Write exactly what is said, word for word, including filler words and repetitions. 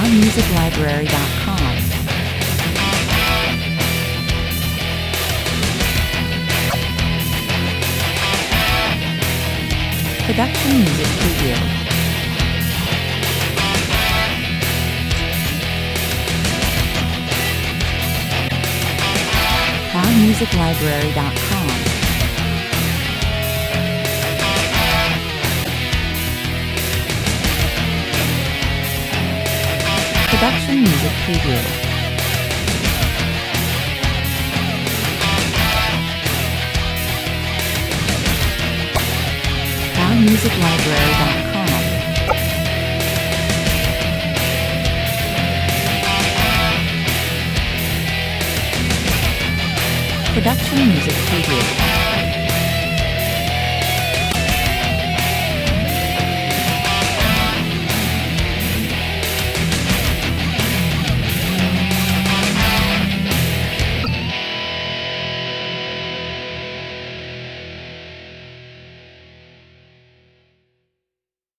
sound music library dot com. Production Music Preview. sound music library dot com. Production Music Preview. sound music library dot com. Production Music Preview.